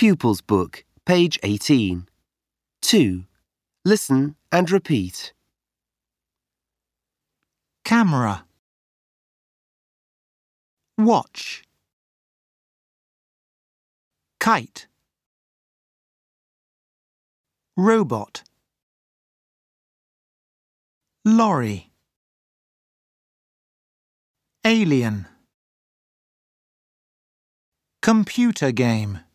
Pupils Book, page 18. 2. Listen and repeat. Camera. Watch. Kite. Robot. Lorry. Alien. Computer game.